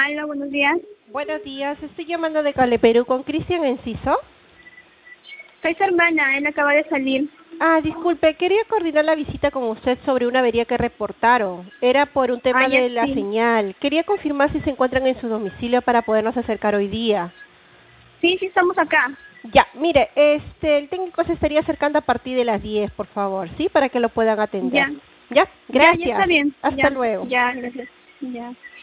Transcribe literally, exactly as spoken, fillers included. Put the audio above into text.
Hola, buenos días. Buenos días, estoy llamando de Cale Perú con Cristian Enciso. Soy su hermana, él acaba de salir. Ah, disculpe, quería coordinar la visita con usted sobre una avería que reportaron. Era por un tema Ah, ya de la sí. señal. Quería confirmar si se encuentran en su domicilio para podernos acercar hoy día. Sí, sí, estamos acá. Ya, mire, este, el técnico se estaría acercando a partir de las diez, por favor, ¿sí? Para que lo puedan atender. Ya. Ya, Ya, ya está gracias. bien. Hasta Ya, luego. ya, gracias. Ya.